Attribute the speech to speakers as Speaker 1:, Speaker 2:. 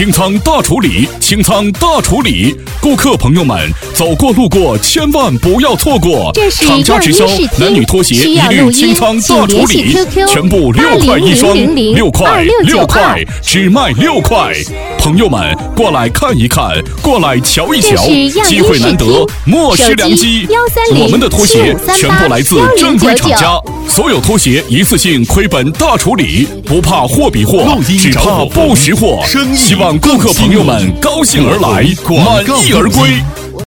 Speaker 1: 清仓大处理，清仓大处理，顾客朋友们，走过路过千万不要错过！
Speaker 2: 这是
Speaker 1: 厂家直销，男女拖鞋一律清仓大处理，全部6块一双，6块6块，只卖6块。朋友们，过来看一看，过来瞧一瞧，机会难得，莫失良机。我们的拖鞋全部来自正规厂家，所有拖鞋一次性亏本大处理，不怕货比货，只怕不识货。希望顾客朋友们高兴而来，满意而归。